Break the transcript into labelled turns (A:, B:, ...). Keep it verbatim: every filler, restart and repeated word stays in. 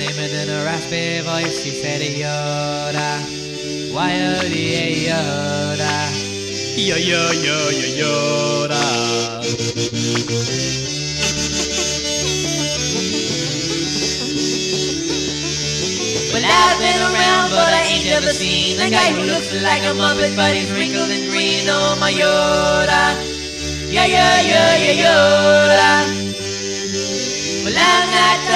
A: timid and a raspy voice, he said, Yoda, why-o-dee, Yoda, yo-yo-yo-yo-Yoda. Well, I've been around, but I ain't never seen a guy who looks like a Muppet, but he's wrinkled and green. Oh, my Yoda, yeah, yeah, yeah, yeah, Yoda. Well, I'm not